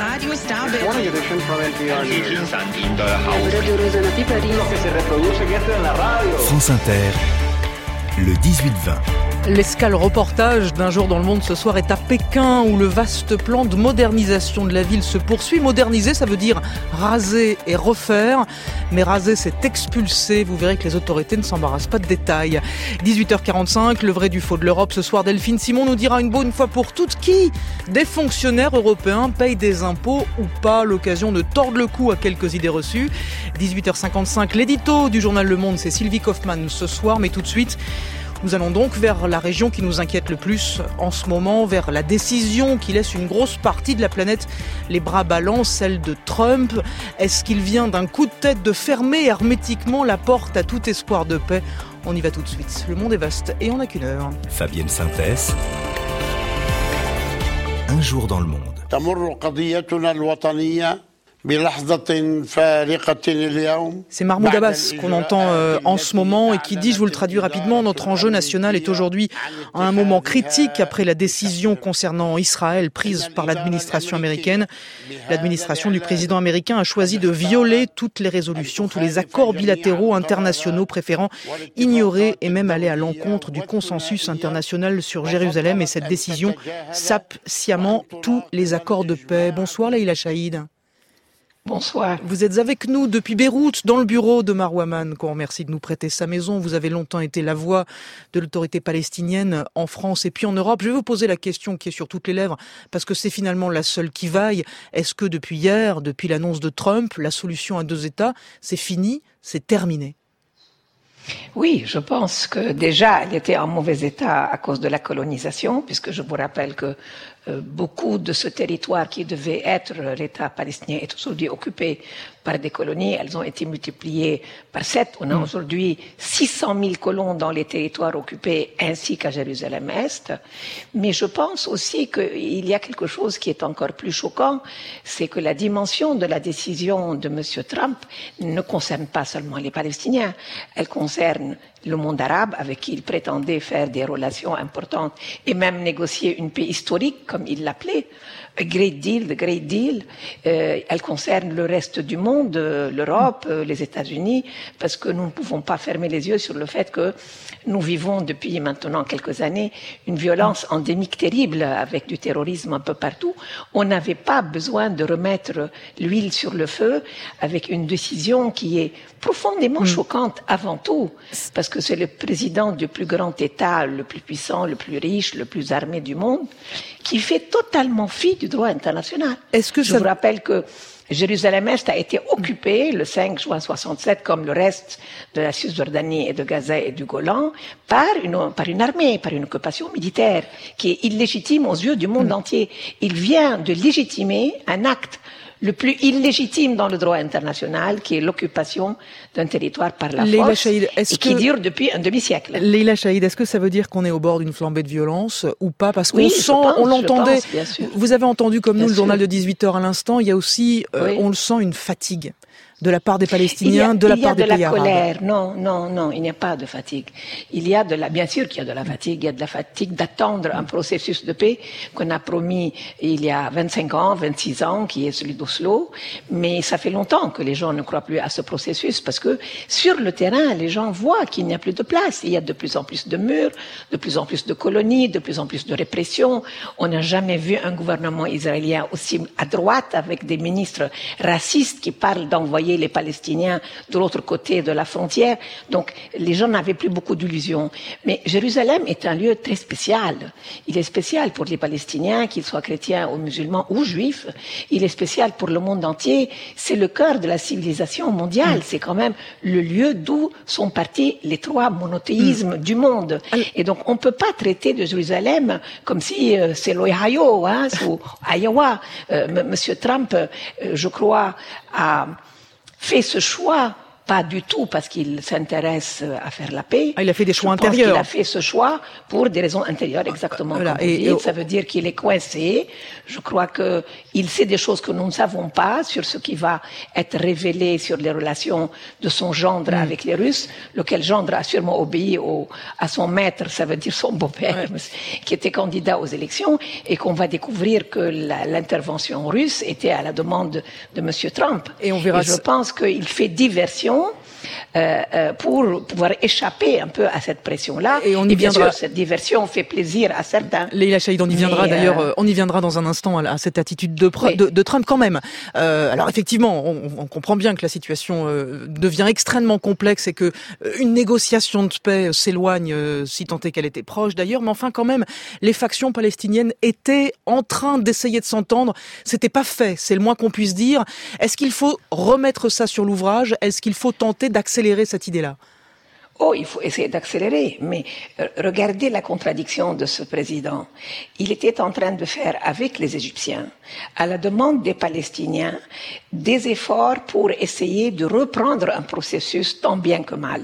Radio Star Morning edition from NPR News. France Inter, le 18-20. L'escale reportage d'un jour dans le monde ce soir est à Pékin où le vaste plan de modernisation de la ville se poursuit. Moderniser, ça veut dire raser et refaire. Mais raser, c'est expulser. Vous verrez que les autorités ne s'embarrassent pas de détails. 18h45, le vrai du faux de l'Europe. Ce soir, Delphine Simon nous dira une bonne fois pour toutes qui des fonctionnaires européens payent des impôts ou pas. L'occasion de tordre le cou à quelques idées reçues. 18h55, l'édito du journal Le Monde, c'est Sylvie Kaufmann ce soir. Mais tout de suite, nous allons donc vers la région qui nous inquiète le plus en ce moment, vers la décision qui laisse une grosse partie de la planète les bras ballants, celle de Trump. Est-ce qu'il vient d'un coup de tête de fermer hermétiquement la porte à tout espoir de paix ? On y va tout de suite. Le monde est vaste et on n'a qu'une heure. Fabienne Synthès. Un jour dans le monde. C'est Mahmoud Abbas qu'on entend en ce moment et qui dit, je vous le traduis rapidement, notre enjeu national est aujourd'hui à un moment critique après la décision concernant Israël prise par l'administration américaine. L'administration du président américain a choisi de violer toutes les résolutions, tous les accords bilatéraux internationaux, préférant ignorer et même aller à l'encontre du consensus international sur Jérusalem. Et cette décision sape sciemment tous les accords de paix. Bonsoir Leïla Chaïd. Bonsoir. Vous êtes avec nous depuis Beyrouth, dans le bureau de Marwa Aman, qu'on remercie de nous prêter sa maison. Vous avez longtemps été la voix de l'autorité palestinienne en France et puis en Europe. Je vais vous poser la question qui est sur toutes les lèvres, parce que c'est finalement la seule qui vaille. Est-ce que depuis hier, depuis l'annonce de Trump, la solution à deux États, c'est fini, c'est terminé ? Oui, je pense que déjà, elle était en mauvais état à cause de la colonisation, puisque je vous rappelle que beaucoup de ce territoire qui devait être l'État palestinien est aujourd'hui occupé par des colonies. Elles ont été multipliées par 7. On a aujourd'hui 600 000 colons dans les territoires occupés ainsi qu'à Jérusalem-Est. Mais je pense aussi qu'il y a quelque chose qui est encore plus choquant, c'est que la dimension de la décision de M. Trump ne concerne pas seulement les Palestiniens, elle concerne le monde arabe avec qui il prétendait faire des relations importantes et même négocier une paix historique, comme il l'appelait, a great deal, the great deal. Elle concerne le reste du monde, l'Europe, les États-Unis, parce que nous ne pouvons pas fermer les yeux sur le fait que nous vivons depuis maintenant quelques années une violence endémique terrible avec du terrorisme un peu partout. On n'avait pas besoin de remettre l'huile sur le feu avec une décision qui est profondément choquante avant tout, parce que c'est le président du plus grand État, le plus puissant, le plus riche, le plus armé du monde, qui fait totalement fi du droit international. Je vous rappelle que Jérusalem-Est a été occupée le 5 juin 67, comme le reste de la Cisjordanie et de Gaza et du Golan, par une armée, par une occupation militaire qui est illégitime aux yeux du monde entier. Il vient de légitimer un acte le plus illégitime dans le droit international, qui est l'occupation d'un territoire par la force, qui dure depuis un demi-siècle. Leïla Chaïd, est-ce que ça veut dire qu'on est au bord d'une flambée de violence ou pas ? Parce qu'on on l'entendait, vous avez entendu comme nous le journal de 18h à l'instant, il y a aussi, on le sent, une fatigue de la part des Palestiniens, de la part des pays arabes. Il y a de la colère. Non, il n'y a pas de fatigue. Bien sûr qu'il y a de la fatigue. Il y a de la fatigue d'attendre un processus de paix qu'on a promis il y a 25 ans, 26 ans, qui est celui d'Oslo. Mais ça fait longtemps que les gens ne croient plus à ce processus parce que sur le terrain, les gens voient qu'il n'y a plus de place. Il y a de plus en plus de murs, de plus en plus de colonies, de plus en plus de répression. On n'a jamais vu un gouvernement israélien aussi à droite avec des ministres racistes qui parlent d'envoyer les Palestiniens de l'autre côté de la frontière. Donc, les gens n'avaient plus beaucoup d'illusions. Mais Jérusalem est un lieu très spécial. Il est spécial pour les Palestiniens, qu'ils soient chrétiens ou musulmans ou juifs. Il est spécial pour le monde entier. C'est le cœur de la civilisation mondiale. C'est quand même le lieu d'où sont partis les trois monothéismes du monde. Et donc, on ne peut pas traiter de Jérusalem comme si c'est l'Ohio, ou Iowa. Monsieur Trump, je crois, a fait ce choix pas du tout parce qu'il s'intéresse à faire la paix. Il a fait des choix intérieurs. Je pense qu'il a fait ce choix pour des raisons intérieures, exactement. Voilà. Comme vous dites. Ça veut dire qu'il est coincé. Je crois que il sait des choses que nous ne savons pas sur ce qui va être révélé sur les relations de son gendre avec les Russes, lequel gendre a sûrement obéi à son maître, ça veut dire son beau-père, qui était candidat aux élections, et qu'on va découvrir que l'intervention russe était à la demande de Monsieur Trump. Et on verra. Et je pense qu'il fait diversion pour pouvoir échapper un peu à cette pression-là. Et bien sûr, cette diversion fait plaisir à certains. Leïla Chaïd, on y viendra d'ailleurs. On y viendra dans un instant à cette attitude de Trump quand même. Alors effectivement, on comprend bien que la situation devient extrêmement complexe et que une négociation de paix s'éloigne, si tant est qu'elle était proche d'ailleurs. Mais enfin, quand même, les factions palestiniennes étaient en train d'essayer de s'entendre. C'était pas fait, c'est le moins qu'on puisse dire. Est-ce qu'il faut remettre ça sur l'ouvrage? Est-ce qu'il faut tenter d'accélérer cette idée-là? Il faut essayer d'accélérer, mais regardez la contradiction de ce président. Il était en train de faire avec les Égyptiens, à la demande des Palestiniens, des efforts pour essayer de reprendre un processus tant bien que mal.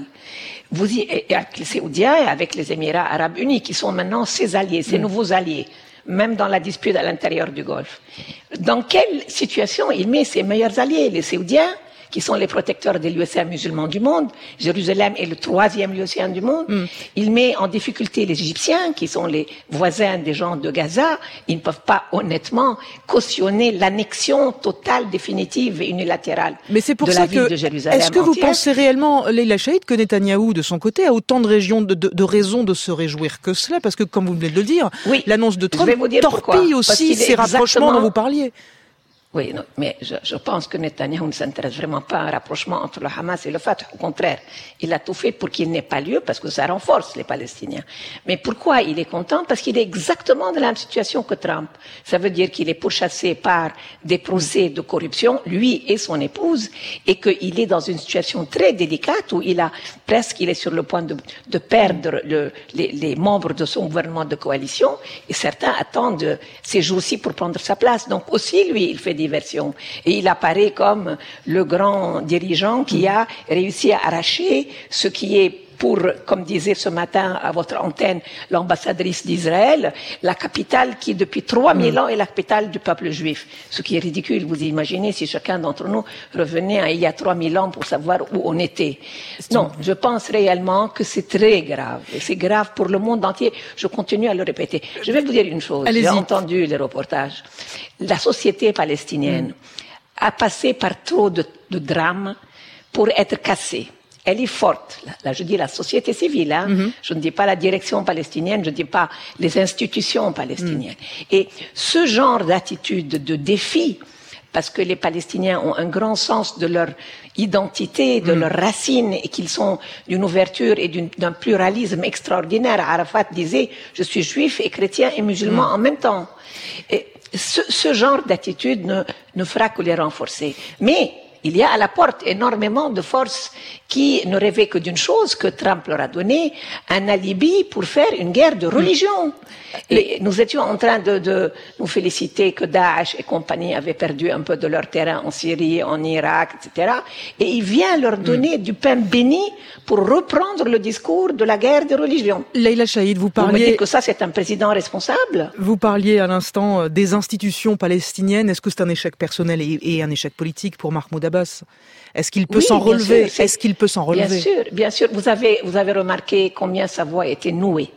Avec les Saoudiens et avec les Émirats arabes unis, qui sont maintenant ses alliés, ses nouveaux alliés, même dans la dispute à l'intérieur du Golfe. Dans quelle situation il met ses meilleurs alliés, les Saoudiens, qui sont les protecteurs des lieux saints musulmans du monde. Jérusalem est le 3e lieu saint du monde. Il met en difficulté les Égyptiens, qui sont les voisins des gens de Gaza. Ils ne peuvent pas honnêtement cautionner l'annexion totale, définitive et unilatérale de la ville de Jérusalem. Est-ce que vous pensez réellement, Leïla Chaïd, que Netanyahou, de son côté, a autant de raisons de se réjouir que cela? Parce que, comme vous venez de le dire, l'annonce de Trump torpille aussi ces rapprochements dont vous parliez. Oui, non, mais je pense que Netanyahou ne s'intéresse vraiment pas à un rapprochement entre le Hamas et le Fatah. Au contraire, il a tout fait pour qu'il n'ait pas lieu, parce que ça renforce les Palestiniens. Mais pourquoi il est content? Parce qu'il est exactement dans la même situation que Trump. Ça veut dire qu'il est pourchassé par des procès de corruption, lui et son épouse, et qu'il est dans une situation très délicate où il est sur le point de perdre les membres de son gouvernement de coalition, et certains attendent ces jours-ci pour prendre sa place. Donc aussi, lui, il fait diversion. Et il apparaît comme le grand dirigeant qui a réussi à arracher ce qui est comme disait ce matin à votre antenne l'ambassadrice d'Israël, la capitale qui depuis 3000 ans est la capitale du peuple juif. Ce qui est ridicule, vous imaginez si chacun d'entre nous revenait il y a 3000 ans pour savoir où on était. Non, je pense réellement que c'est très grave. Et c'est grave pour le monde entier. Je continue à le répéter. Je vais vous dire une chose. J'ai entendu les reportages. La société palestinienne a passé par trop de drames pour être cassée. Elle est forte. Là, je dis la société civile. Je ne dis pas la direction palestinienne, je ne dis pas les institutions palestiniennes. Et ce genre d'attitude de défi, parce que les Palestiniens ont un grand sens de leur identité, de leurs racines, et qu'ils sont d'une ouverture et d'un pluralisme extraordinaire. Arafat disait, je suis juif et chrétien et musulman en même temps. Et ce genre d'attitude ne fera que les renforcer. Mais il y a à la porte énormément de forces qui ne rêvaient que d'une chose que Trump leur a donné, un alibi pour faire une guerre de religion. Et nous étions en train de nous féliciter que Daesh et compagnie avaient perdu un peu de leur terrain en Syrie, en Irak, etc. Et il vient leur donner du pain béni pour reprendre le discours de la guerre des religions. Leïla Chaïd, vous me dites que ça, c'est un président responsable? Vous parliez à l'instant des institutions palestiniennes. Est-ce que c'est un échec personnel et un échec politique pour Mahmoud Abbas? Est-ce qu'il peut s'en relever? Est-ce qu'il peut s'en relever? Bien sûr. Vous avez remarqué combien sa voix était nouée.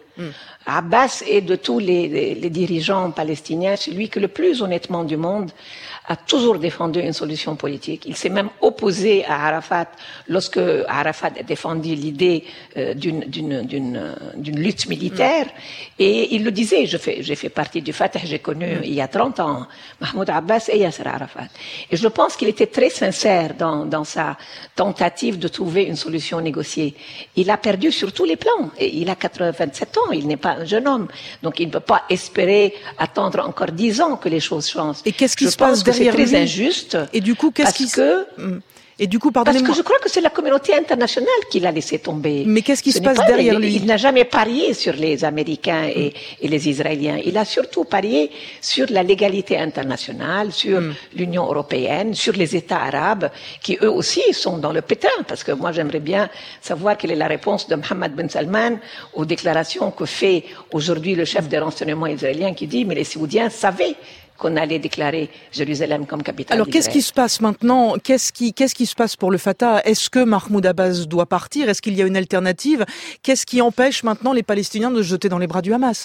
Abbas est de tous les dirigeants palestiniens celui que le plus honnêtement du monde a toujours défendu une solution politique. Il s'est même opposé à Arafat lorsque Arafat a défendu l'idée d'une lutte militaire. Et il le disait, j'ai fait partie du Fatah, j'ai connu il y a 30 ans Mahmoud Abbas et Yasser Arafat. Et je pense qu'il était très sincère dans sa tentative de trouver une solution négociée. Il a perdu sur tous les plans. Et il a 87 ans, il n'est pas un jeune homme. Donc il ne peut pas espérer attendre encore 10 ans que les choses changent. Et qu'est-ce qui se passe derrière lui. C'est très injuste. Et du coup, pardonnez-moi. Parce que je crois que c'est la communauté internationale qui l'a laissé tomber. Mais qu'est-ce qui se passe derrière lui? Il n'a jamais parié sur les Américains et les Israéliens. Il a surtout parié sur la légalité internationale, sur l'Union européenne, sur les États arabes, qui eux aussi sont dans le pétrin. Parce que moi, j'aimerais bien savoir quelle est la réponse de Mohammed Ben Salman aux déclarations que fait aujourd'hui le chef des renseignements israélien qui dit « Mais les Saoudiens savaient qu'on allait déclarer Jérusalem comme capitale Alors, d'Israël. qu'est-ce qui se passe maintenant? Qu'est-ce qui se passe pour le Fatah? Est-ce que Mahmoud Abbas doit partir? Est-ce qu'il y a une alternative? Qu'est-ce qui empêche maintenant les Palestiniens de se jeter dans les bras du Hamas?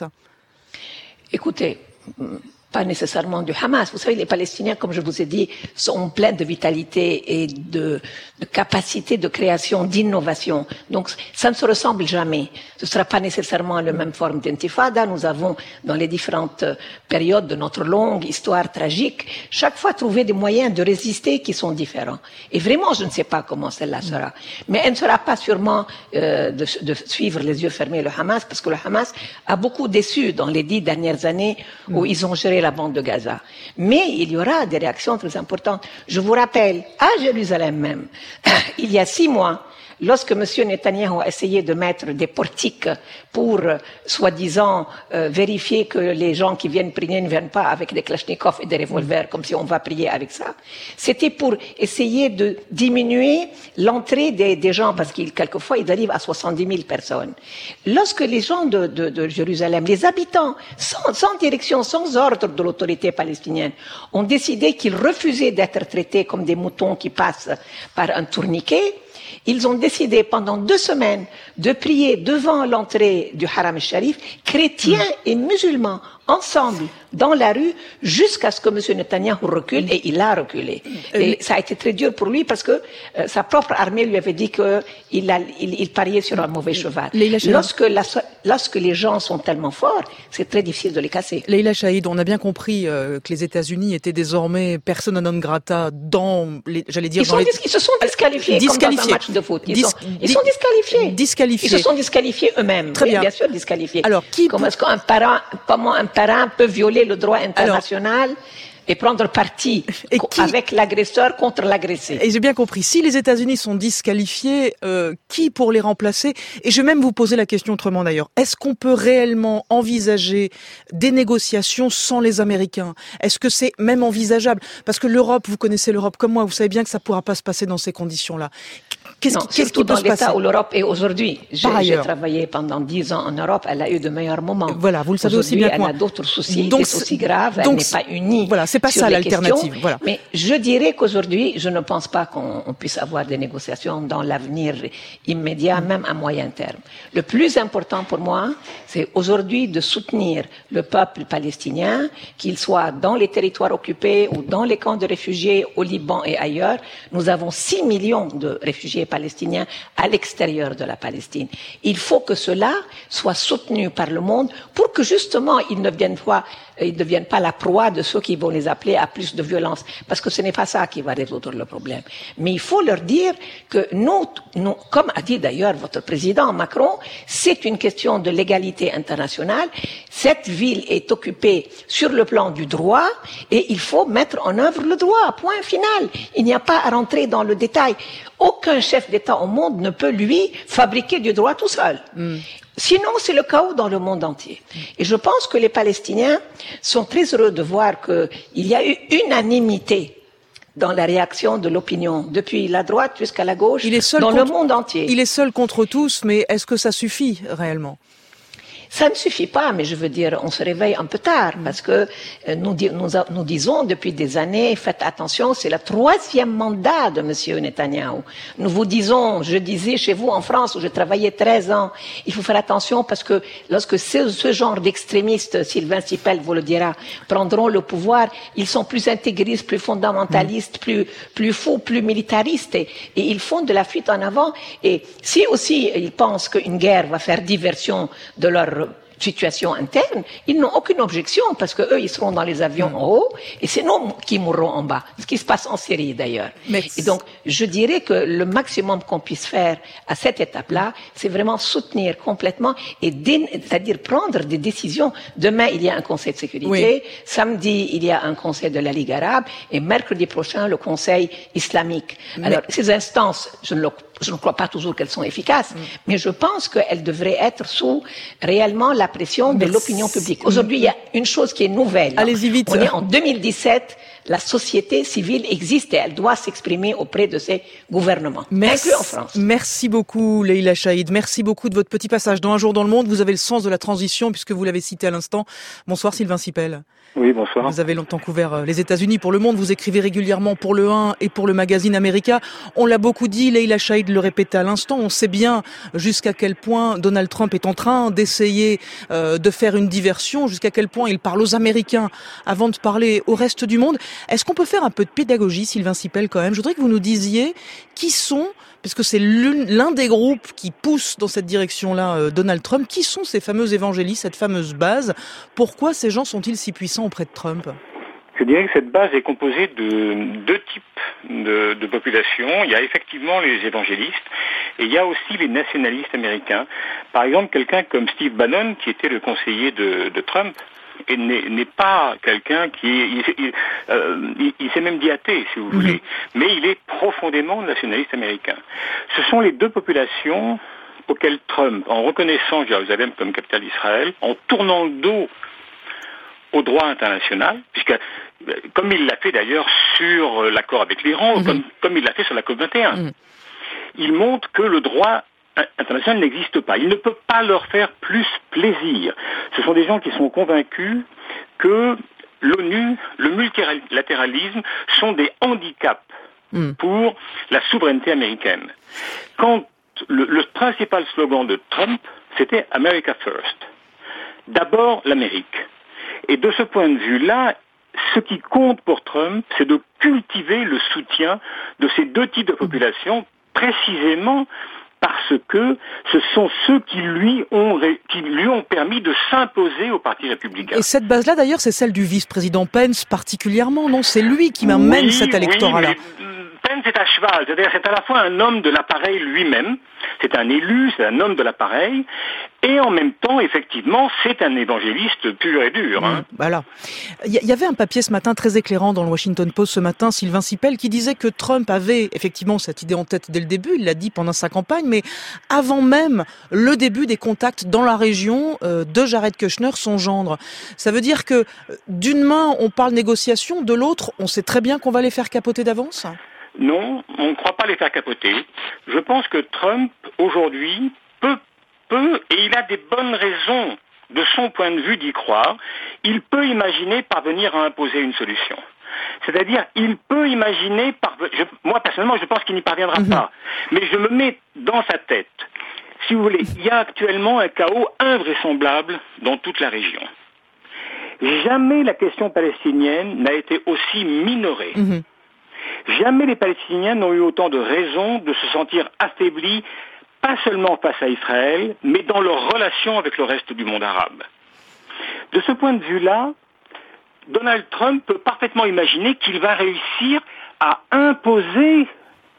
Écoutez, pas nécessairement du Hamas. Vous savez, les Palestiniens, comme je vous ai dit, sont pleins de vitalité et de capacité de création, d'innovation. Donc, ça ne se ressemble jamais. Ce ne sera pas nécessairement la même forme d'intifada. Nous avons, dans les différentes périodes de notre longue histoire tragique, chaque fois trouvé des moyens de résister qui sont différents. Et vraiment, je ne sais pas comment celle-là sera. Mais elle ne sera pas sûrement de suivre les yeux fermés le Hamas, parce que le Hamas a beaucoup déçu dans les 10 dernières années où ils ont géré la bande de Gaza. Mais il y aura des réactions très importantes. Je vous rappelle, à Jérusalem même, il y a 6 mois, lorsque M. Netanyahou a essayé de mettre des portiques pour, soi-disant, vérifier que les gens qui viennent prier ne viennent pas avec des kalachnikovs et des revolvers, comme si on va prier avec ça, c'était pour essayer de diminuer l'entrée des gens, parce qu'ils, quelquefois, ils arrivent à 70 000 personnes. Lorsque les gens de Jérusalem, les habitants, sans direction, sans ordre de l'autorité palestinienne, ont décidé qu'ils refusaient d'être traités comme des moutons qui passent par un tourniquet, ils ont décidé pendant 2 semaines de prier devant l'entrée du Haram al-Sharif, chrétiens et musulmans, ensemble, dans la rue, jusqu'à ce que M. Netanyahou recule, et il a reculé. Et ça a été très dur pour lui parce que sa propre armée lui avait dit qu'il pariait sur un mauvais cheval. Lorsque les gens sont tellement forts, c'est très difficile de les casser. Leïla Chaïd, on a bien compris que les États-Unis étaient désormais persona non grata dans les, j'allais dire, ils se sont disqualifiés. Comme dans un match de foot. Ils sont disqualifiés. Disqualifiés. Ils se sont disqualifiés eux-mêmes. Très bien. Bien sûr, disqualifiés. Alors, comment est-ce comment un parent peut violer le droit international et prendre parti avec l'agresseur contre l'agressé? Et j'ai bien compris. Si les États-Unis sont disqualifiés, qui pour les remplacer? Et je vais même vous poser la question autrement d'ailleurs. Est-ce qu'on peut réellement envisager des négociations sans les Américains? Est-ce que c'est même envisageable? Parce que l'Europe, vous connaissez l'Europe comme moi, vous savez bien que ça ne pourra pas se passer dans ces conditions-là. Qu'est-ce qui peut dans se passer? l'état où l'Europe est aujourd'hui. J'ai travaillé pendant 10 ans en Europe, elle a eu de meilleurs moments. Voilà, vous le savez aussi bien que moi. Elle a d'autres soucis aussi graves, elle n'est pas unie. Voilà, c'est pas ça l'alternative. Voilà. Mais je dirais qu'aujourd'hui, je ne pense pas qu'on puisse avoir des négociations dans l'avenir immédiat, même à moyen terme. Le plus important pour moi, c'est aujourd'hui de soutenir le peuple palestinien, qu'il soit dans les territoires occupés ou dans les camps de réfugiés au Liban et ailleurs. Nous avons 6 millions de réfugiés palestiniens à l'extérieur de la Palestine. Il faut que cela soit soutenu par le monde pour que justement ils ne deviennent pas la proie de ceux qui vont les appeler à plus de violence, parce que ce n'est pas ça qui va résoudre le problème. Mais il faut leur dire que nous, comme a dit d'ailleurs votre président Macron, c'est une question de légalité internationale. Cette ville est occupée sur le plan du droit et il faut mettre en œuvre le droit, point final. Il n'y a pas à rentrer dans le détail. Aucun chef d'État au monde ne peut, lui, fabriquer du droit tout seul. Sinon, c'est le chaos dans le monde entier. Et je pense que les Palestiniens sont très heureux de voir qu'il y a eu unanimité dans la réaction de l'opinion, depuis la droite jusqu'à la gauche, le monde entier. Il est seul contre tous, mais est-ce que ça suffit réellement? Ça ne suffit pas, mais je veux dire, on se réveille un peu tard, parce que nous disons depuis des années, faites attention, c'est le 3e mandat de M. Netanyahou. Nous vous disons, je disais chez vous en France, où je travaillais 13 ans, il faut faire attention parce que lorsque ce genre d'extrémistes, Sylvain Sipel vous le dira, prendront le pouvoir, ils sont plus intégristes, plus fondamentalistes, plus fous, plus militaristes, et ils font de la fuite en avant. Et si aussi ils pensent qu'une guerre va faire diversion de leur situation interne, ils n'ont aucune objection parce que eux, ils seront dans les avions en haut et c'est nous qui mourrons en bas. Ce qui se passe en Syrie d'ailleurs. Et donc, je dirais que le maximum qu'on puisse faire à cette étape-là, c'est vraiment soutenir complètement et c'est-à-dire prendre des décisions. Demain, il y a un Conseil de sécurité. Samedi, il y a un Conseil de la Ligue arabe et mercredi prochain, le Conseil islamique. Alors, ces instances, je ne crois pas toujours qu'elles sont efficaces, mais je pense qu'elles devraient être sous réellement la pression de l'opinion publique. Aujourd'hui, il y a une chose qui est nouvelle. Allez-y vite. On est en 2017, la société civile existe et elle doit s'exprimer auprès de ses gouvernements, inclus en France. Merci beaucoup Leïla Chaïd, merci beaucoup de votre petit passage dans Un jour dans le monde. Vous avez le sens de la transition puisque vous l'avez cité à l'instant. Bonsoir Sylvain Sipel. Oui, bonsoir. Vous avez longtemps couvert les États-Unis pour Le Monde, vous écrivez régulièrement pour Le 1 et pour le magazine America. On l'a beaucoup dit, Leïla Chaïd le répétait à l'instant, on sait bien jusqu'à quel point Donald Trump est en train d'essayer de faire une diversion, jusqu'à quel point il parle aux Américains avant de parler au reste du monde. Est-ce qu'on peut faire un peu de pédagogie, Sylvain Sipel, quand même? Je voudrais que vous nous disiez qui sont, puisque c'est l'un des groupes qui pousse dans cette direction-là Donald Trump, qui sont ces fameux évangélistes, cette fameuse base? Pourquoi ces gens sont-ils si puissants auprès de Trump? Je dirais que cette base est composée de deux types de populations. Il y a effectivement les évangélistes et il y a aussi les nationalistes américains. Par exemple, quelqu'un comme Steve Bannon, qui était le conseiller de Trump, et n'est pas quelqu'un il s'est même dit athée, si vous voulez, mais il est profondément nationaliste américain. Ce sont les deux populations auxquelles Trump, en reconnaissant Jérusalem comme capitale d'Israël, en tournant le dos au droit international, puisque comme il l'a fait d'ailleurs sur l'accord avec l'Iran, comme il l'a fait sur la COP21, il montre que le droit international n'existe pas. Il ne peut pas leur faire plus plaisir. Ce sont des gens qui sont convaincus que l'ONU, le multilatéralisme sont des handicaps pour la souveraineté américaine. Quand le principal slogan de Trump, c'était America First. D'abord l'Amérique. Et de ce point de vue-là, ce qui compte pour Trump, c'est de cultiver le soutien de ces deux types de populations, précisément parce que ce sont ceux qui lui ont permis de s'imposer au Parti républicain. Et cette base-là, d'ailleurs, c'est celle du vice-président Pence particulièrement, non? C'est lui qui mène cet électorat-là. Pence est à cheval, c'est-à-dire c'est à la fois un homme de l'appareil lui-même, c'est un élu, c'est un homme de l'appareil, et en même temps, effectivement, c'est un évangéliste pur et dur. Voilà. Il y avait un papier ce matin très éclairant dans le Washington Post ce matin, Sylvain Sipel, qui disait que Trump avait effectivement cette idée en tête dès le début, il l'a dit pendant sa campagne, mais avant même le début des contacts dans la région de Jared Kushner, son gendre. Ça veut dire que d'une main, on parle négociation, de l'autre, on sait très bien qu'on va les faire capoter d'avance? Non, on ne croit pas les faire capoter. Je pense que Trump, aujourd'hui, peut, et il a des bonnes raisons, de son point de vue, d'y croire, il peut imaginer parvenir à imposer une solution. C'est-à-dire, il peut imaginer, moi personnellement, je pense qu'il n'y parviendra pas, mais je me mets dans sa tête. Si vous voulez, il y a actuellement un chaos invraisemblable dans toute la région. Jamais la question palestinienne n'a été aussi minorée. Jamais les Palestiniens n'ont eu autant de raisons de se sentir affaiblis, pas seulement face à Israël, mais dans leur relation avec le reste du monde arabe. De ce point de vue-là, Donald Trump peut parfaitement imaginer qu'il va réussir à imposer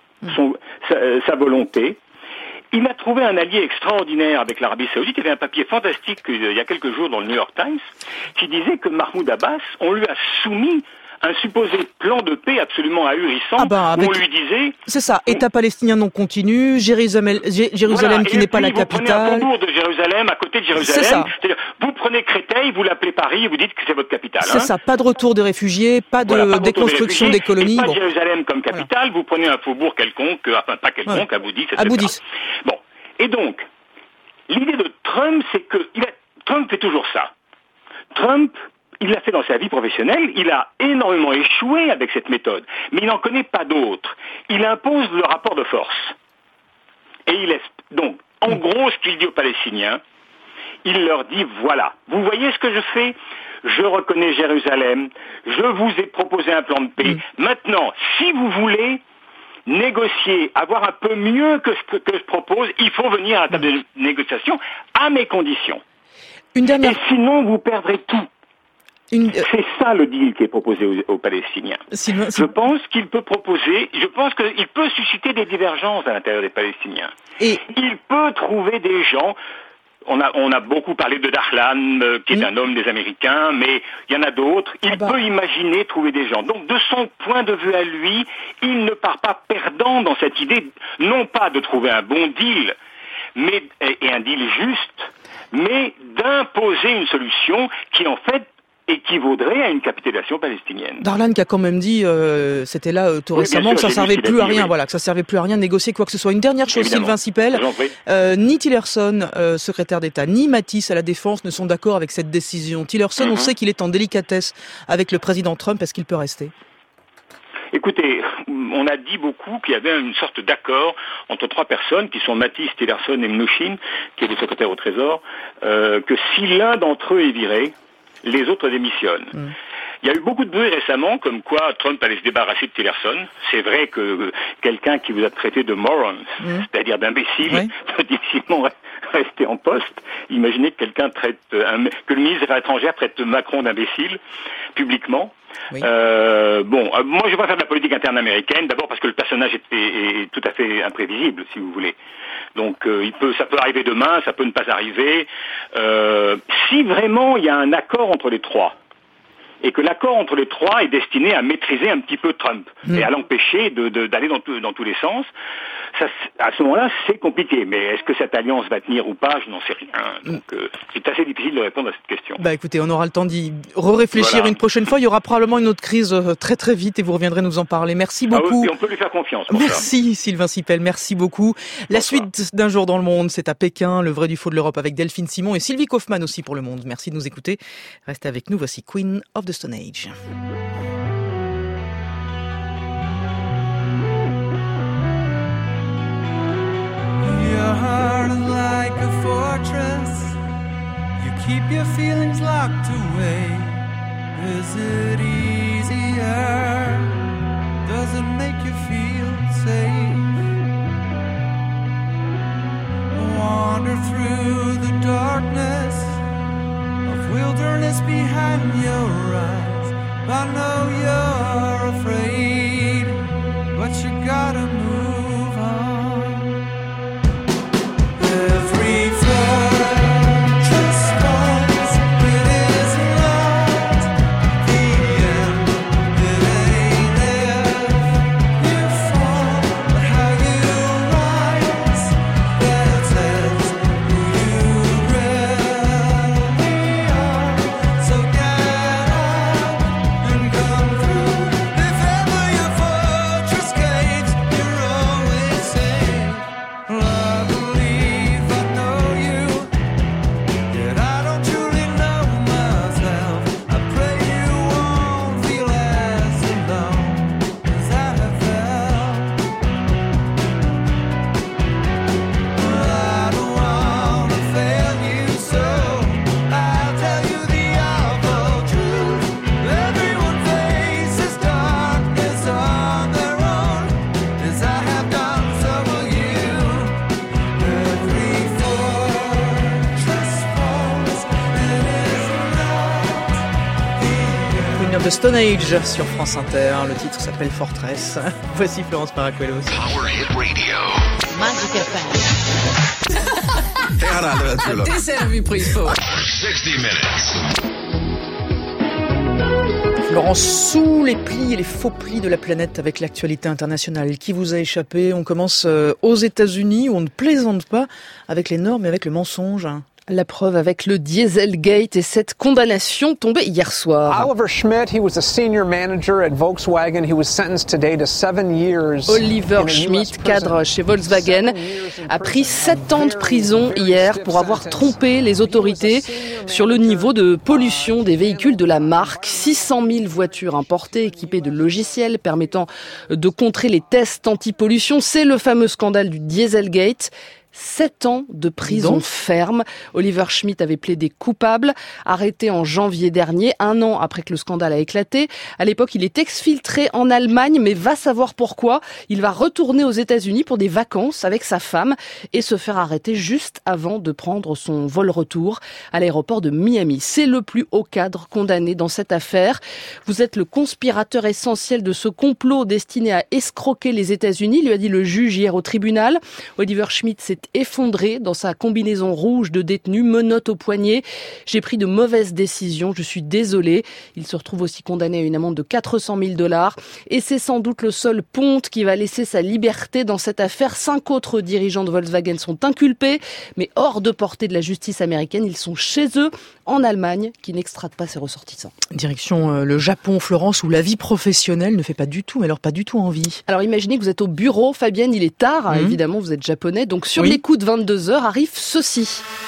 sa volonté. Il a trouvé un allié extraordinaire avec l'Arabie Saoudite. Il y avait un papier fantastique il y a quelques jours dans le New York Times qui disait que Mahmoud Abbas, on lui a soumis un supposé plan de paix absolument ahurissant, où on lui disait... C'est ça, État palestinien non continu, Jérusalem qui n'est pas la capitale... Vous prenez un faubourg de Jérusalem, à côté de Jérusalem, c'est-à-dire vous prenez Créteil, vous l'appelez Paris et vous dites que c'est votre capitale. C'est ça, pas de retour des réfugiés, pas de déconstruction des colonies. Pas Jérusalem comme capitale, vous prenez un faubourg quelconque, enfin pas quelconque, Aboudis, etc. Aboudis. Bon, et donc, l'idée de Trump, c'est que Trump fait toujours ça. Trump... Il l'a fait dans sa vie professionnelle, il a énormément échoué avec cette méthode, mais il n'en connaît pas d'autres. Il impose le rapport de force. Et il laisse... Donc, en gros, ce qu'il dit aux Palestiniens, il leur dit, voilà, vous voyez ce que je fais? Je reconnais Jérusalem, je vous ai proposé un plan de paix. Maintenant, si vous voulez négocier, avoir un peu mieux que ce que je propose, il faut venir à la table de négociation à mes conditions. Une dernière... Et sinon, vous perdrez tout. C'est ça le deal qui est proposé aux Palestiniens. Je pense qu'il peut susciter des divergences à l'intérieur des Palestiniens. Et il peut trouver des gens. On a beaucoup parlé de Dahlan, qui est un homme des Américains, mais il y en a d'autres. Il peut imaginer trouver des gens. Donc, de son point de vue à lui, il ne part pas perdant dans cette idée, non pas de trouver un bon deal, et un deal juste, mais d'imposer une solution qui, en fait, équivaudrait à une capitulation palestinienne. Dahlan qui a quand même dit, c'était là tout récemment, que ça servait plus à rien, que ça servait plus à rien de négocier quoi que ce soit. Une dernière chose, Sylvain Sipel, ni Tillerson, secrétaire d'État, ni Mattis à la Défense ne sont d'accord avec cette décision. Tillerson, on sait qu'il est en délicatesse avec le président Trump. Est-ce qu'il peut rester ? Écoutez, on a dit beaucoup qu'il y avait une sorte d'accord entre trois personnes, qui sont Mattis, Tillerson et Mnuchin, qui est le secrétaire au Trésor, que si l'un d'entre eux est viré, les autres démissionnent. Il y a eu beaucoup de bruit récemment comme quoi Trump allait se débarrasser de Tillerson. C'est vrai que quelqu'un qui vous a traité de moron, c'est-à-dire d'imbécile, peut difficilement rester en poste. Imaginez que que le ministre des Affaires étrangères traite Macron d'imbécile publiquement. Moi je vais pas faire de la politique interne américaine, d'abord parce que le personnage est tout à fait imprévisible, si vous voulez. Donc ça peut arriver demain, ça peut ne pas arriver. Si vraiment il y a un accord entre les trois, et que l'accord entre les trois est destiné à maîtriser un petit peu Trump et à l'empêcher d'aller dans tous les sens, ça, à ce moment-là, c'est compliqué. Mais est-ce que cette alliance va tenir ou pas ? Je n'en sais rien. Donc, c'est assez difficile de répondre à cette question. Écoutez, on aura le temps d'y réfléchir une prochaine fois. Il y aura probablement une autre crise très très vite et vous reviendrez nous en parler. Merci beaucoup. Et on peut lui faire confiance. Merci Sylvain Sipel, merci beaucoup. La suite d'un jour dans le monde, c'est à Pékin, le vrai du faux de l'Europe avec Delphine Simon et Sylvie Kaufmann aussi pour Le Monde. Merci de nous écouter. Restez avec nous, voici Queen of the Stone Age. Your heart is like a fortress. You keep your feelings locked away. Is it easier? Does it make you feel safe? Wander through the darkness of wilderness behind your eyes. I know you're afraid, but you gotta move on. Every fortress falls, it is not the end. It ain't if you fall, but how you rise. That says who you really are. So get up and come through. If ever your fortress caves, you're always safe. The Stone Age sur France Inter. Le titre s'appelle Fortress. Voici Florence Paracuelos. Power Hit Radio. Magic FM. Desservi Prisco. 60 minutes. Florence, sous les plis et les faux plis de la planète avec l'actualité internationale qui vous a échappé. On commence aux États-Unis où on ne plaisante pas avec les normes et avec le mensonge. La preuve avec le Dieselgate et cette condamnation tombée hier soir. Oliver Schmidt, he was a senior manager at Volkswagen. He was sentenced today to 7 years. Oliver Schmidt, cadre chez Volkswagen, a pris 7 ans de prison hier pour avoir trompé les autorités sur le niveau de pollution des véhicules de la marque. 600 000 voitures importées équipées de logiciels permettant de contrer les tests anti-pollution. C'est le fameux scandale du Dieselgate. 7 ans de prison ferme. Oliver Schmidt avait plaidé coupable, arrêté en janvier dernier, 1 an après que le scandale a éclaté. À l'époque, il est exfiltré en Allemagne, mais va savoir pourquoi. Il va retourner aux États-Unis pour des vacances avec sa femme et se faire arrêter juste avant de prendre son vol retour à l'aéroport de Miami. C'est le plus haut cadre condamné dans cette affaire. Vous êtes le conspirateur essentiel de ce complot destiné à escroquer les États-Unis, lui a dit le juge hier au tribunal. Oliver Schmidt s'est effondré dans sa combinaison rouge de détenu, menottes au poignet. J'ai pris de mauvaises décisions, je suis désolé. Il se retrouve aussi condamné à une amende de $400 000 et c'est sans doute le seul ponte qui va laisser sa liberté dans cette affaire. 5 autres dirigeants de Volkswagen sont inculpés, mais hors de portée de la justice américaine. Ils sont chez eux, en Allemagne, qui n'extrade pas ses ressortissants. Direction le Japon, Florence, où la vie professionnelle ne fait pas du tout, mais alors pas du tout envie. Alors imaginez que vous êtes au bureau, Fabienne, il est tard, évidemment vous êtes japonais, donc sur les coups de 22h arrive ceci.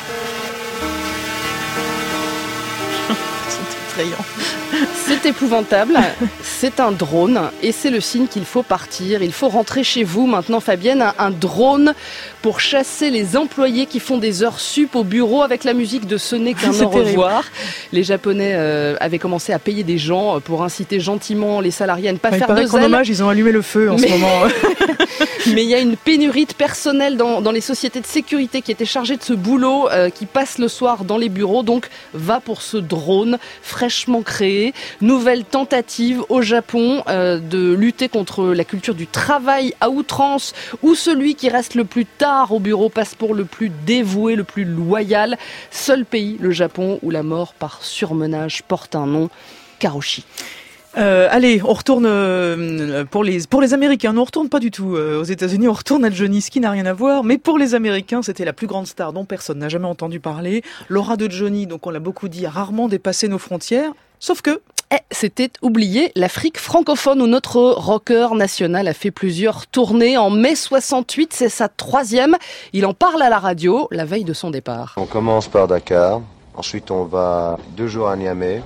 C'est effrayant. C'est épouvantable, c'est un drone et c'est le signe qu'il faut partir. Il faut rentrer chez vous maintenant, Fabienne. Un drone pour chasser les employés qui font des heures sup au bureau avec la musique de Ce n'est qu'un au revoir. Les Japonais avaient commencé à payer des gens pour inciter gentiment les salariés à ne pas faire de zèle. En hommage, ils ont allumé le feu en ce moment. Mais il y a une pénurie de personnel dans les sociétés de sécurité qui étaient chargées de ce boulot, qui passent le soir dans les bureaux. Donc, va pour ce drone fraîchement créé. Nouvelle tentative au Japon de lutter contre la culture du travail à outrance, où celui qui reste le plus tard au bureau passe pour le plus dévoué, le plus loyal. Seul pays, le Japon, où la mort par surmenage porte un nom, Karoshi. Allez, on retourne pour les Américains. Non, on retourne pas du tout aux États-Unis. On retourne à Johnny, ce qui n'a rien à voir. Mais pour les Américains, c'était la plus grande star dont personne n'a jamais entendu parler. L'aura de Johnny, donc on l'a beaucoup dit, a rarement dépassé nos frontières. Sauf que c'était oublié l'Afrique francophone où notre rocker national a fait plusieurs tournées. En mai 68, c'est sa 3e. Il en parle à la radio la veille de son départ. On commence par Dakar. Ensuite, on va 2 jours à Niamey.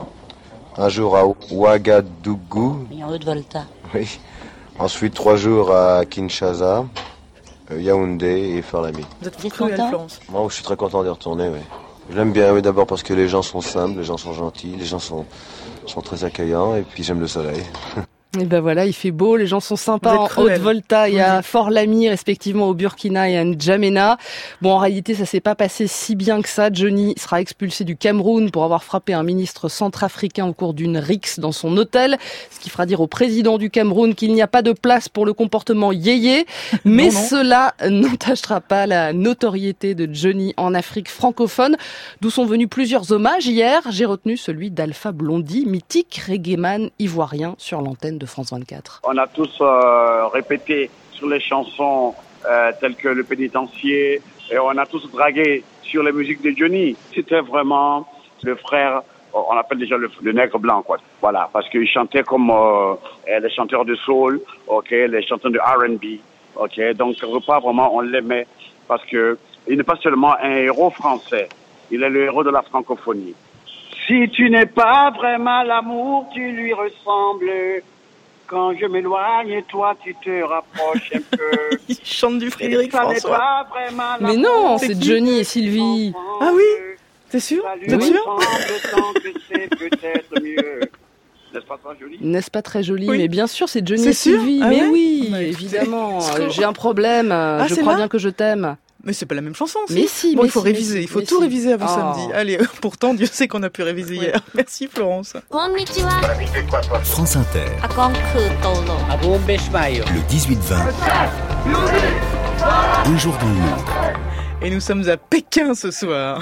1 jour à Ouagadougou. En Haute-Volta. Oui. Ensuite, 3 jours à Kinshasa, Yaoundé et Fort-Lamy. Vous êtes content, Florence? Moi, je suis très content d'y retourner, oui. Je l'aime bien, oui, d'abord parce que les gens sont simples, les gens sont gentils, les gens sont très accueillants, et puis j'aime le soleil. Et ben voilà, il fait beau, les gens sont sympas en Haute-Volta et à Fort-Lamy, respectivement au Burkina et à N'Djamena. Bon, en réalité, ça s'est pas passé si bien que ça. Johnny sera expulsé du Cameroun pour avoir frappé un ministre centrafricain au cours d'une rixe dans son hôtel, ce qui fera dire au président du Cameroun qu'il n'y a pas de place pour le comportement yéyé. Mais non. Cela n'entachera pas la notoriété de Johnny en Afrique francophone, d'où sont venus plusieurs hommages hier. J'ai retenu celui d'Alpha Blondy, mythique reggaeman ivoirien sur l'antenne de France 24. On a tous répété sur les chansons telles que Le Pénitencier et on a tous dragué sur les musiques de Johnny. C'était vraiment le frère, on appelle déjà le nègre blanc, quoi. Voilà, parce qu'il chantait comme les chanteurs de soul, les chanteurs de R&B, donc Repas, vraiment, on l'aimait parce que il n'est pas seulement un héros français, il est le héros de la francophonie. Si tu n'es pas vraiment l'amour, tu lui ressembles. Quand je m'éloigne, toi, tu te rapproches un peu. Il chante du Frédéric François. Mais non, c'est Johnny et Sylvie. Ah oui, c'est sûr? T'es sûr? N'est-ce pas très joli? N'est-ce pas très joli? Oui. Mais bien sûr, c'est Johnny et Sylvie. Ah mais ouais, oui, évidemment. J'ai un problème. Je crois bien que je t'aime. Mais c'est pas la même chanson. Mais si, bon, il faut réviser. Il faut tout réviser avant samedi. Allez, pourtant, Dieu sait qu'on a pu réviser hier. Merci, Florence. France Inter. Le 18-20. Un jour dans le monde. Et nous sommes à Pékin ce soir.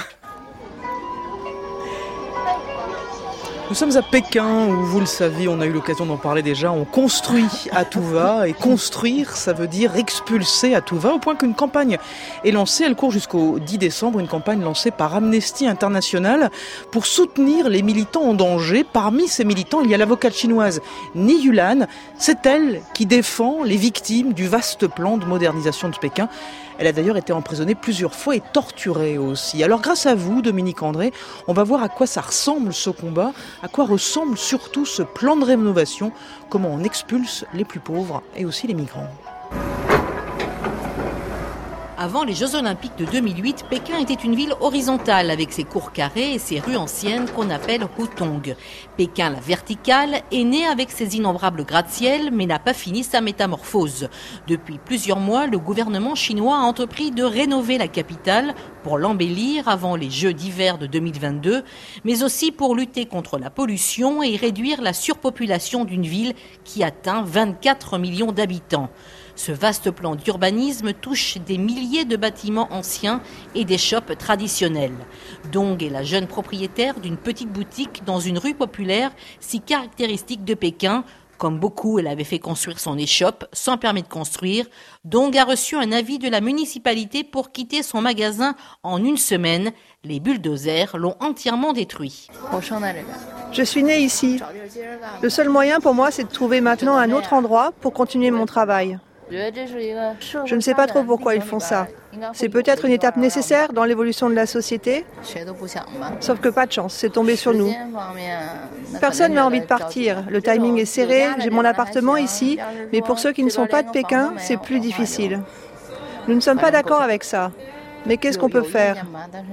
Nous sommes à Pékin où, vous le savez, on a eu l'occasion d'en parler déjà, on construit à tout va, et construire, ça veut dire expulser à tout va, au point qu'une campagne est lancée, elle court jusqu'au 10 décembre, une campagne lancée par Amnesty International pour soutenir les militants en danger. Parmi ces militants, il y a l'avocate chinoise Ni Yulan, c'est elle qui défend les victimes du vaste plan de modernisation de Pékin. Elle a d'ailleurs été emprisonnée plusieurs fois et torturée aussi. Alors grâce à vous, Dominique André, on va voir à quoi ça ressemble ce combat, à quoi ressemble surtout ce plan de rénovation, comment on expulse les plus pauvres et aussi les migrants. Avant les Jeux Olympiques de 2008, Pékin était une ville horizontale avec ses cours carrés et ses rues anciennes qu'on appelle Hutong. Pékin, la verticale, est née avec ses innombrables gratte-ciel mais n'a pas fini sa métamorphose. Depuis plusieurs mois, le gouvernement chinois a entrepris de rénover la capitale pour l'embellir avant les Jeux d'hiver de 2022, mais aussi pour lutter contre la pollution et réduire la surpopulation d'une ville qui atteint 24 millions d'habitants. Ce vaste plan d'urbanisme touche des milliers de bâtiments anciens et des shops traditionnels. Dong est la jeune propriétaire d'une petite boutique dans une rue populaire si caractéristique de Pékin. Comme beaucoup, elle avait fait construire son échoppe sans permis de construire. Dong a reçu un avis de la municipalité pour quitter son magasin en une semaine. Les bulldozers l'ont entièrement détruit. Je suis née ici. Le seul moyen pour moi, c'est de trouver maintenant un autre endroit pour continuer mon travail. Je ne sais pas trop pourquoi ils font ça. C'est peut-être une étape nécessaire dans l'évolution de la société. Sauf que pas de chance, c'est tombé sur nous. Personne n'a envie de partir. Le timing est serré, j'ai mon appartement ici, mais pour ceux qui ne sont pas de Pékin, c'est plus difficile. Nous ne sommes pas d'accord avec ça. Mais qu'est-ce qu'on peut faire ?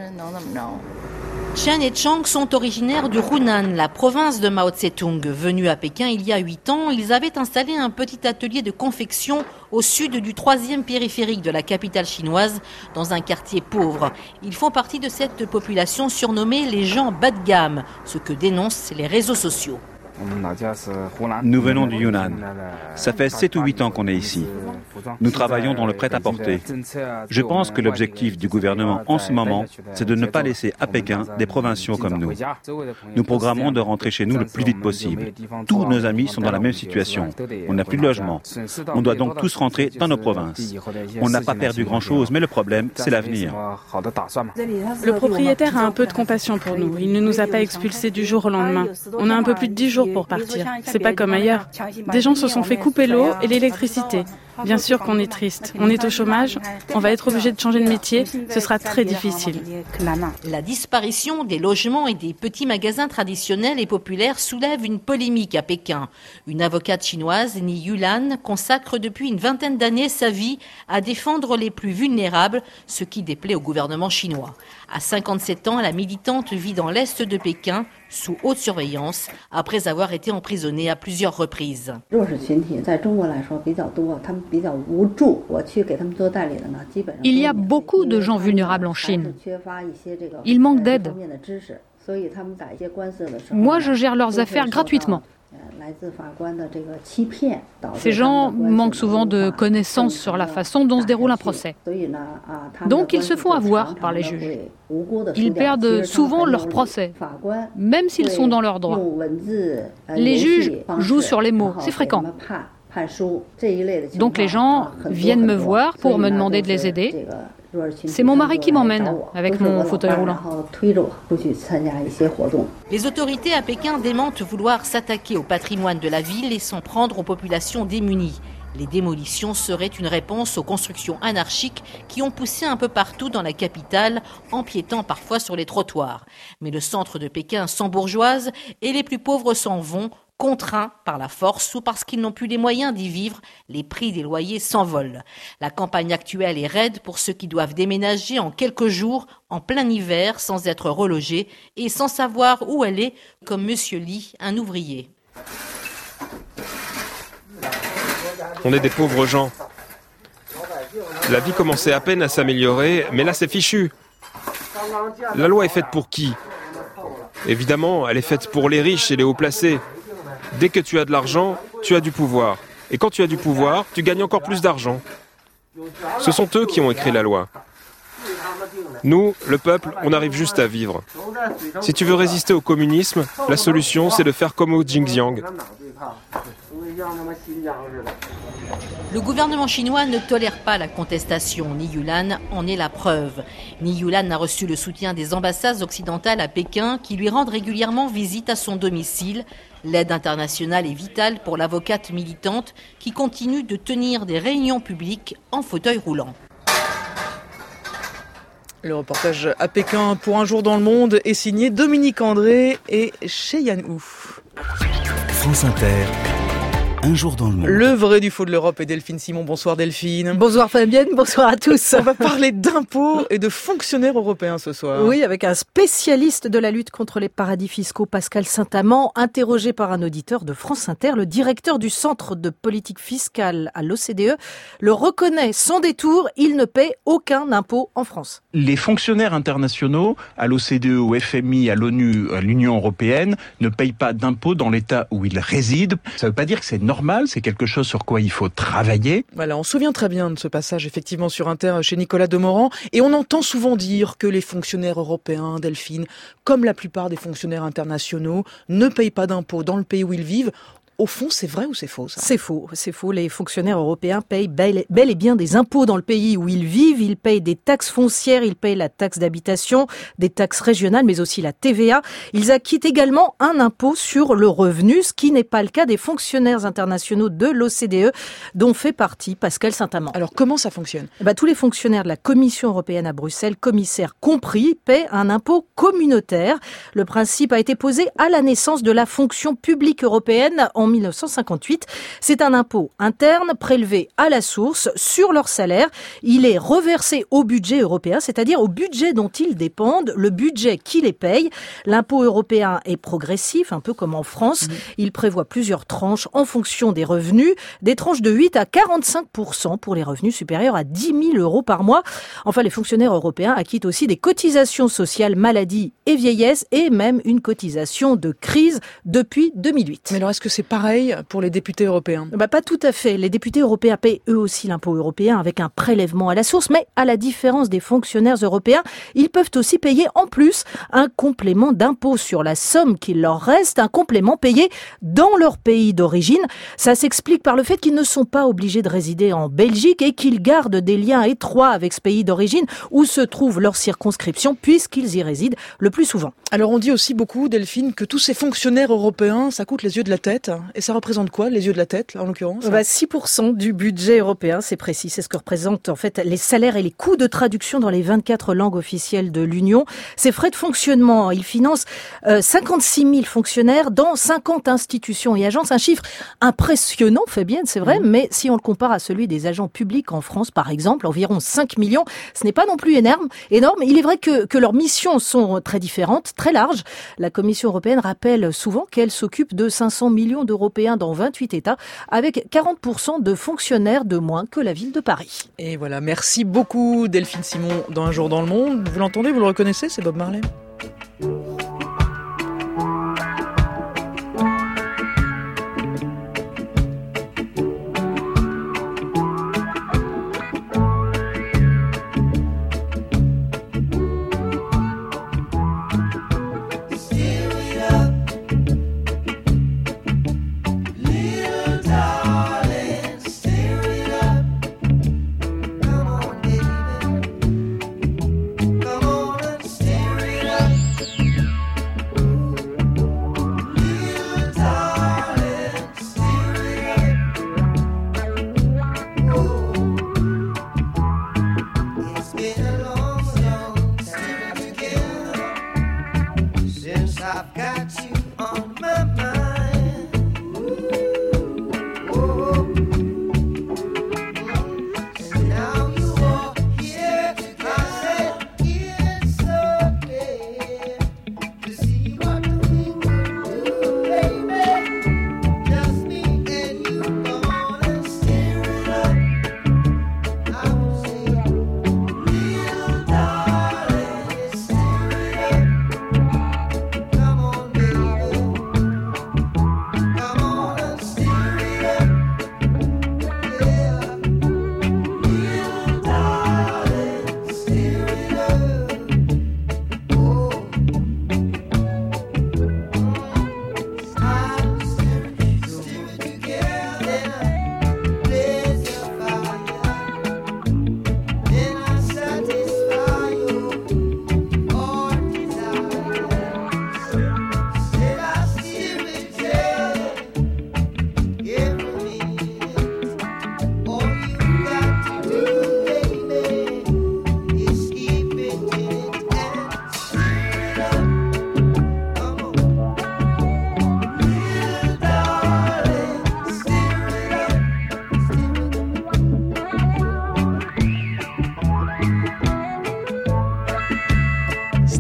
Chen et Chang sont originaires du Hunan, la province de Mao Tse-tung. Venus à Pékin il y a 8 ans, ils avaient installé un petit atelier de confection au sud du 3e périphérique de la capitale chinoise, dans un quartier pauvre. Ils font partie de cette population surnommée les gens bas de gamme, ce que dénoncent les réseaux sociaux. Nous venons du Yunnan. Ça fait 7 ou 8 ans qu'on est ici. Nous travaillons dans le prêt-à-porter. Je pense que l'objectif du gouvernement en ce moment, c'est de ne pas laisser à Pékin des provinciaux comme nous. Nous programmons de rentrer chez nous le plus vite possible. Tous nos amis sont dans la même situation. On n'a plus de logement. On doit donc tous rentrer dans nos provinces. On n'a pas perdu grand-chose, mais le problème, c'est l'avenir. Le propriétaire a un peu de compassion pour nous. Il ne nous a pas expulsés du jour au lendemain. On a un peu plus de 10 jours pour partir. C'est pas comme ailleurs. Des gens se sont fait couper l'eau et l'électricité. Bien sûr qu'on est triste. On est au chômage. On va être obligé de changer de métier. Ce sera très difficile. La disparition des logements et des petits magasins traditionnels et populaires soulève une polémique à Pékin. Une avocate chinoise, Ni Yulan, consacre depuis une vingtaine d'années sa vie à défendre les plus vulnérables, ce qui déplaît au gouvernement chinois. À 57 ans, la militante vit dans l'est de Pékin, sous haute surveillance, après avoir été emprisonnée à plusieurs reprises. Il y a beaucoup de gens vulnérables en Chine. Ils manquent d'aide. Moi, je gère leurs affaires gratuitement. Ces gens manquent souvent de connaissances sur la façon dont se déroule un procès. Donc ils se font avoir par les juges. Ils perdent souvent leur procès, même s'ils sont dans leurs droits. Les juges jouent sur les mots, c'est fréquent. Donc les gens viennent me voir pour me demander de les aider. C'est mon mari qui m'emmène avec mon fauteuil roulant. Les autorités à Pékin démentent vouloir s'attaquer au patrimoine de la ville et s'en prendre aux populations démunies. Les démolitions seraient une réponse aux constructions anarchiques qui ont poussé un peu partout dans la capitale, empiétant parfois sur les trottoirs. Mais le centre de Pékin s'embourgeoise et les plus pauvres s'en vont, contraints par la force ou parce qu'ils n'ont plus les moyens d'y vivre, les prix des loyers s'envolent. La campagne actuelle est raide pour ceux qui doivent déménager en quelques jours, en plein hiver, sans être relogés et sans savoir où aller, comme Monsieur Li, un ouvrier. On est des pauvres gens. La vie commençait à peine à s'améliorer, mais là c'est fichu. La loi est faite pour qui ? Évidemment, elle est faite pour les riches et les hauts placés. Dès que tu as de l'argent, tu as du pouvoir. Et quand tu as du pouvoir, tu gagnes encore plus d'argent. Ce sont eux qui ont écrit la loi. Nous, le peuple, on arrive juste à vivre. Si tu veux résister au communisme, la solution, c'est de faire comme au Xinjiang. Le gouvernement chinois ne tolère pas la contestation. Ni Yulan en est la preuve. Ni Yulan a reçu le soutien des ambassades occidentales à Pékin qui lui rendent régulièrement visite à son domicile. L'aide internationale est vitale pour l'avocate militante qui continue de tenir des réunions publiques en fauteuil roulant. Le reportage à Pékin pour Un jour dans le monde est signé Dominique André et Cheyenne Ouf. France Inter. Un jour dans le monde. Le vrai du faux de l'Europe et Delphine Simon. Bonsoir Delphine. Bonsoir Fabienne, bonsoir à tous. On va parler d'impôts et de fonctionnaires européens ce soir. Oui, avec un spécialiste de la lutte contre les paradis fiscaux, Pascal Saint-Amand, interrogé par un auditeur de France Inter. Le directeur du Centre de politique fiscale à l'OCDE le reconnaît sans détour, il ne paie aucun impôt en France. Les fonctionnaires internationaux, à l'OCDE, au FMI, à l'ONU, à l'Union européenne, ne payent pas d'impôts dans l'État où ils résident. Ça ne veut pas dire que c'est normal, c'est quelque chose sur quoi il faut travailler. Voilà, on se souvient très bien de ce passage effectivement sur Inter chez Nicolas Demorand, et on entend souvent dire que les fonctionnaires européens, Delphine, comme la plupart des fonctionnaires internationaux, ne payent pas d'impôts dans le pays où ils vivent. Au fond, c'est vrai ou c'est faux, ça ? C'est faux. Les fonctionnaires européens payent bel et bien des impôts dans le pays où ils vivent. Ils payent des taxes foncières, ils payent la taxe d'habitation, des taxes régionales, mais aussi la TVA. Ils acquittent également un impôt sur le revenu, ce qui n'est pas le cas des fonctionnaires internationaux de l'OCDE, dont fait partie Pascal Saint-Amand. Alors, comment ça fonctionne ? Tous les fonctionnaires de la Commission européenne à Bruxelles, commissaires compris, paient un impôt communautaire. Le principe a été posé à la naissance de la fonction publique européenne en 1958. C'est un impôt interne prélevé à la source sur leur salaire. Il est reversé au budget européen, c'est-à-dire au budget dont ils dépendent, le budget qui les paye. L'impôt européen est progressif, un peu comme en France. Il prévoit plusieurs tranches en fonction des revenus, des tranches de 8 à 45% pour les revenus supérieurs à 10 000 euros par mois. Enfin, les fonctionnaires européens acquittent aussi des cotisations sociales, maladie et vieillesse, et même une cotisation de crise depuis 2008. Mais alors, est-ce que c'est pareil pour les députés européens ? Pas tout à fait. Les députés européens paient eux aussi l'impôt européen avec un prélèvement à la source, mais à la différence des fonctionnaires européens, ils peuvent aussi payer en plus un complément d'impôt sur la somme qu'il leur reste, un complément payé dans leur pays d'origine. Ça s'explique par le fait qu'ils ne sont pas obligés de résider en Belgique et qu'ils gardent des liens étroits avec ce pays d'origine où se trouve leur circonscription puisqu'ils y résident le plus souvent. Alors on dit aussi beaucoup, Delphine, que tous ces fonctionnaires européens, ça coûte les yeux de la tête. Et ça représente quoi, les yeux de la tête, en l'occurrence ? 6% du budget européen, c'est précis. C'est ce que représentent en fait les salaires et les coûts de traduction dans les 24 langues officielles de l'Union. Ces frais de fonctionnement, ils financent 56 000 fonctionnaires dans 50 institutions et agences. Un chiffre impressionnant, Fabienne, c'est vrai, mais si on le compare à celui des agents publics en France, par exemple, environ 5 millions, ce n'est pas non plus énorme. Il est vrai que leurs missions sont très différentes, très larges. La Commission européenne rappelle souvent qu'elle s'occupe de 500 millions d'Européens dans 28 États, avec 40% de fonctionnaires de moins que la ville de Paris. Et voilà, merci beaucoup Delphine Simon dans Un jour dans le monde. Vous l'entendez, vous le reconnaissez, c'est Bob Marley. Come on and stir it up.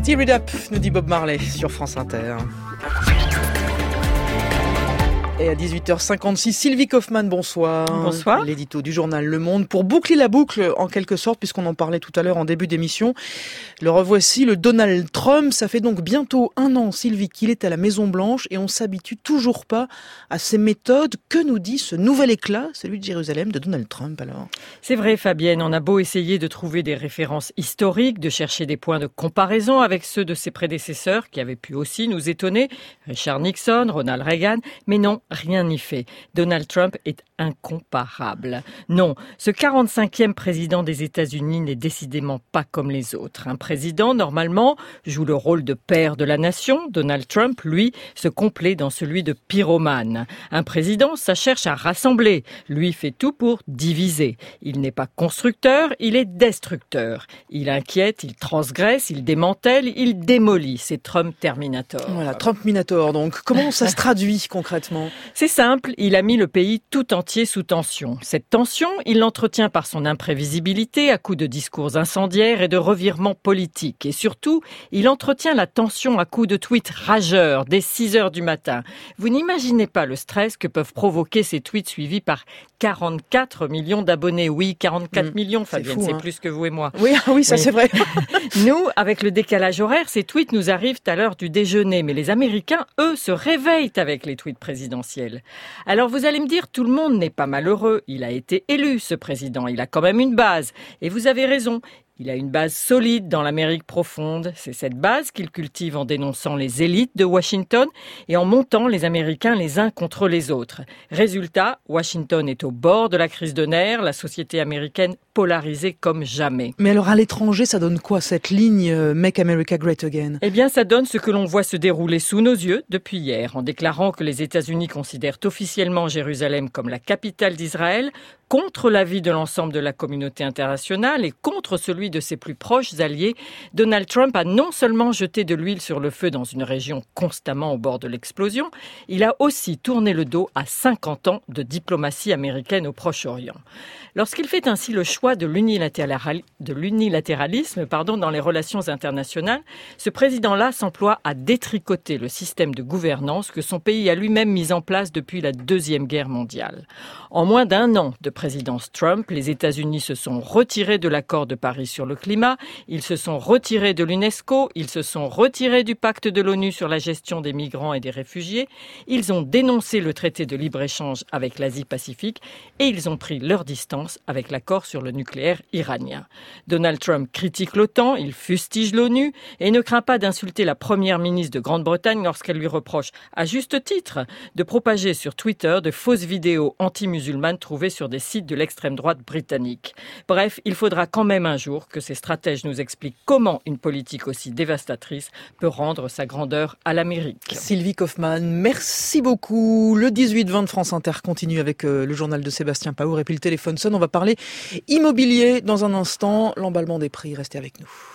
Tear It Up, nous dit Bob Marley sur France Inter. Et à 18h56, Sylvie Kaufmann, bonsoir. Bonsoir. L'édito du journal Le Monde. Pour boucler la boucle, en quelque sorte, puisqu'on en parlait tout à l'heure en début d'émission, le revoici, le Donald Trump. Ça fait donc bientôt 1 an, Sylvie, qu'il est à la Maison-Blanche et on s'habitue toujours pas à ses méthodes. Que nous dit ce nouvel éclat, celui de Jérusalem, de Donald Trump alors? C'est vrai, Fabienne, on a beau essayer de trouver des références historiques, de chercher des points de comparaison avec ceux de ses prédécesseurs qui avaient pu aussi nous étonner, Richard Nixon, Ronald Reagan, mais non, rien n'y fait. Donald Trump est incomparable. Non, ce 45e président des États-Unis n'est décidément pas comme les autres. Un président, normalement, joue le rôle de père de la nation. Donald Trump, lui, se complaît dans celui de pyromane. Un président, ça cherche à rassembler. Lui fait tout pour diviser. Il n'est pas constructeur, il est destructeur. Il inquiète, il transgresse, il démantèle, il démolit. C'est Trump Terminator. Voilà, Trump-Minator. Donc, comment ça se traduit concrètement? C'est simple, il a mis le pays tout entier sous tension. Cette tension, il l'entretient par son imprévisibilité à coups de discours incendiaires et de revirements politiques. Et surtout, il entretient la tension à coups de tweets rageurs dès 6 heures du matin. Vous n'imaginez pas le stress que peuvent provoquer ces tweets suivis par 44 millions d'abonnés. Oui, 44 millions, Fabienne, c'est plus que vous et moi. Oui, oui, ça c'est vrai. Nous, avec le décalage horaire, ces tweets nous arrivent à l'heure du déjeuner. Mais les Américains, eux, se réveillent avec les tweets présidentiels. Alors vous allez me dire, tout le monde n'est pas malheureux. Il a été élu, ce président. Il a quand même une base. Et vous avez raison. Il a une base solide dans l'Amérique profonde. C'est cette base qu'il cultive en dénonçant les élites de Washington et en montant les Américains les uns contre les autres. Résultat, Washington est au bord de la crise de nerfs, la société américaine polarisée comme jamais. Mais alors à l'étranger, ça donne quoi cette ligne Make America Great Again? Eh bien, ça donne ce que l'on voit se dérouler sous nos yeux depuis hier, en déclarant que les États-Unis considèrent officiellement Jérusalem comme la capitale d'Israël, contre l'avis de l'ensemble de la communauté internationale et contre celui de ses plus proches alliés. Donald Trump a non seulement jeté de l'huile sur le feu dans une région constamment au bord de l'explosion, il a aussi tourné le dos à 50 ans de diplomatie américaine au Proche-Orient. Lorsqu'il fait ainsi le choix de l'unilatéralisme dans les relations internationales, ce président-là s'emploie à détricoter le système de gouvernance que son pays a lui-même mis en place depuis la Deuxième Guerre mondiale. En moins d'1 an de présidence Trump, les États-Unis se sont retirés de l'accord de Paris sur le climat, ils se sont retirés de l'UNESCO, ils se sont retirés du pacte de l'ONU sur la gestion des migrants et des réfugiés, ils ont dénoncé le traité de libre-échange avec l'Asie-Pacifique et ils ont pris leur distance avec l'accord sur le nucléaire iranien. Donald Trump critique l'OTAN, il fustige l'ONU et ne craint pas d'insulter la première ministre de Grande-Bretagne lorsqu'elle lui reproche, à juste titre, de propager sur Twitter de fausses vidéos anti-musulmanes trouvées sur des sites de l'extrême droite britannique. Bref, il faudra quand même un jour que ces stratèges nous expliquent comment une politique aussi dévastatrice peut rendre sa grandeur à l'Amérique. Sylvie Kaufmann, merci beaucoup. Le 18-20 de France Inter continue avec le journal de Sébastien Paour et puis le téléphone sonne. On va parler immobilier dans un instant. L'emballement des prix, restez avec nous.